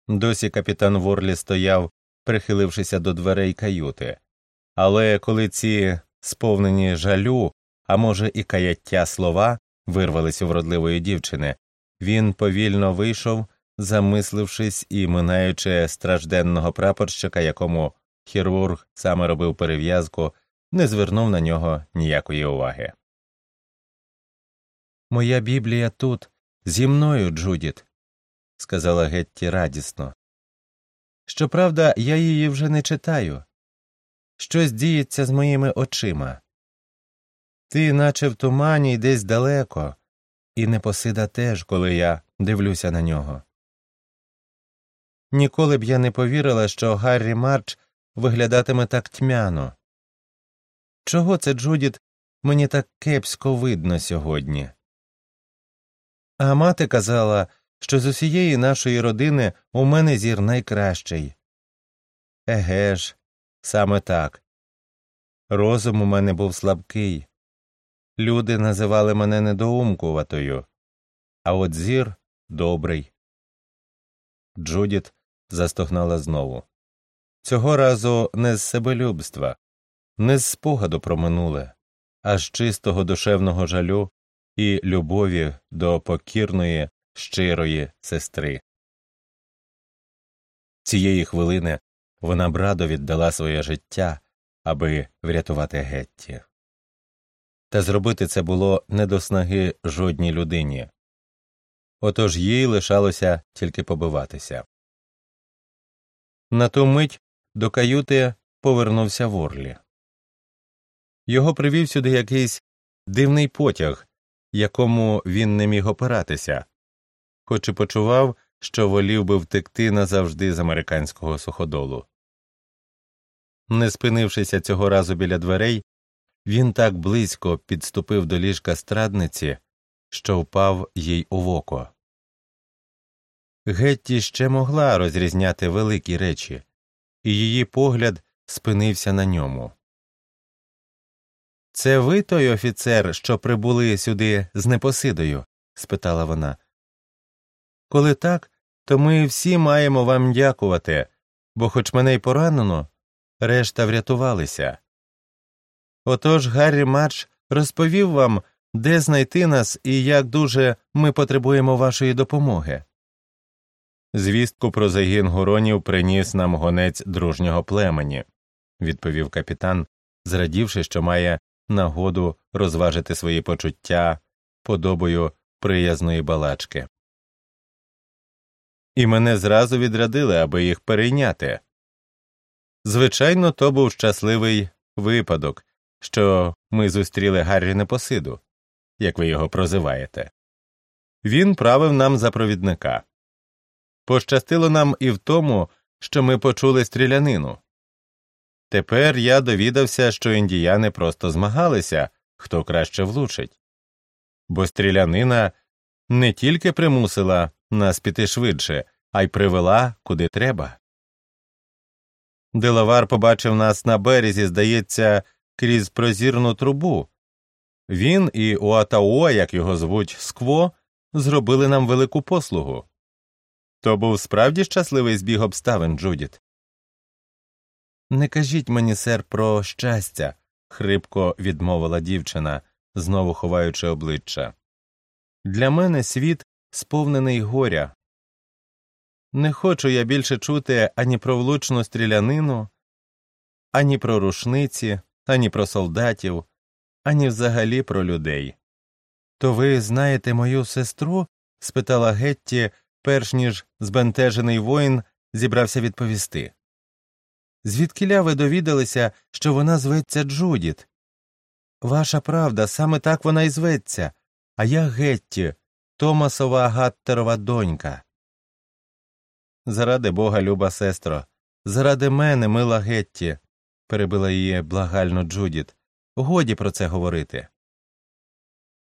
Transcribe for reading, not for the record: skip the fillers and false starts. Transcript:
Досі капітан Ворлі стояв, прихилившися до дверей каюти. Але коли ці сповнені жалю, а може і каяття слова, вирвались у вродливої дівчини, він повільно вийшов, замислившись і минаючи стражденного прапорщика, якому хірург саме робив перев'язку, не звернув на нього ніякої уваги. «Моя Біблія тут, зі мною, Джудіт», – сказала Гетті радісно. «Щоправда, я її вже не читаю. Щось діється з моїми очима. Ти наче в тумані й десь далеко, і Непосида теж, коли я дивлюся на нього. Ніколи б я не повірила, що Гаррі Марч виглядатиме так тьмяно. Чого це, Джудіт, мені так кепсько видно сьогодні? А мати казала, що з усієї нашої родини у мене зір найкращий. Еге ж, саме так. Розум у мене був слабкий. Люди називали мене недоумкуватою, а от зір добрий». Джудіт застогнала знову. Цього разу не з себелюбства, не з спогаду про минуле, а з чистого душевного жалю і любові до покірної, щирої сестри. Цієї хвилини вона б радо віддала своє життя, аби врятувати Гетті. Та зробити це було не до снаги жодній людині. Отож їй лишалося тільки побиватися. На ту мить до каюти повернувся Ворлі. Його привів сюди якийсь дивний потяг, якому він не міг опиратися, хоч і почував, що волів би втекти назавжди з американського суходолу. Не спинившися цього разу біля дверей, він так близько підступив до ліжка страдниці, що впав їй у око. Гетті ще могла розрізняти великі речі, і її погляд спинився на ньому. «Це ви той офіцер, що прибули сюди з Непосидою?» – спитала вона. «Коли так, то ми всі маємо вам дякувати, бо хоч мене й поранено, решта врятувалися. Отож Гаррі Марч розповів вам, де знайти нас і як дуже ми потребуємо вашої допомоги». «Звістку про загін гуронів приніс нам гонець дружнього племені», – відповів капітан, зрадівши, що має нагоду розважити свої почуття подобою приязної балачки. «І мене зразу відрядили, аби їх перейняти. Звичайно, то був щасливий випадок, що ми зустріли Гаррі Непосиду, як ви його прозиваєте. Він правив нам за провідника. Пощастило нам і в тому, що ми почули стрілянину. Тепер я довідався, що індіяни просто змагалися, хто краще влучить. Бо стрілянина не тільки примусила нас піти швидше, а й привела, куди треба. Делавар побачив нас на березі, здається, крізь прозірну трубу. Він і Уатауа, як його звуть, Скво, зробили нам велику послугу. То був справді щасливий збіг обставин, Джудіт». «Не кажіть мені, сер, про щастя», – хрипко відмовила дівчина, знову ховаючи обличчя. «Для мене світ сповнений горя. Не хочу я більше чути ані про влучну стрілянину, ані про рушниці, ані про солдатів, ані взагалі про людей». «То ви знаєте мою сестру?» – спитала Гетті, перш ніж збентежений воїн зібрався відповісти. «Звідкіля ви довідалися, що вона зветься Джудіт?» «Ваша правда, саме так вона і зветься, а я Гетті, Томасова Гаттерова донька». «Заради Бога, люба сестро, заради мене, мила Гетті», – перебила її благально Джудіт, – «годі про це говорити.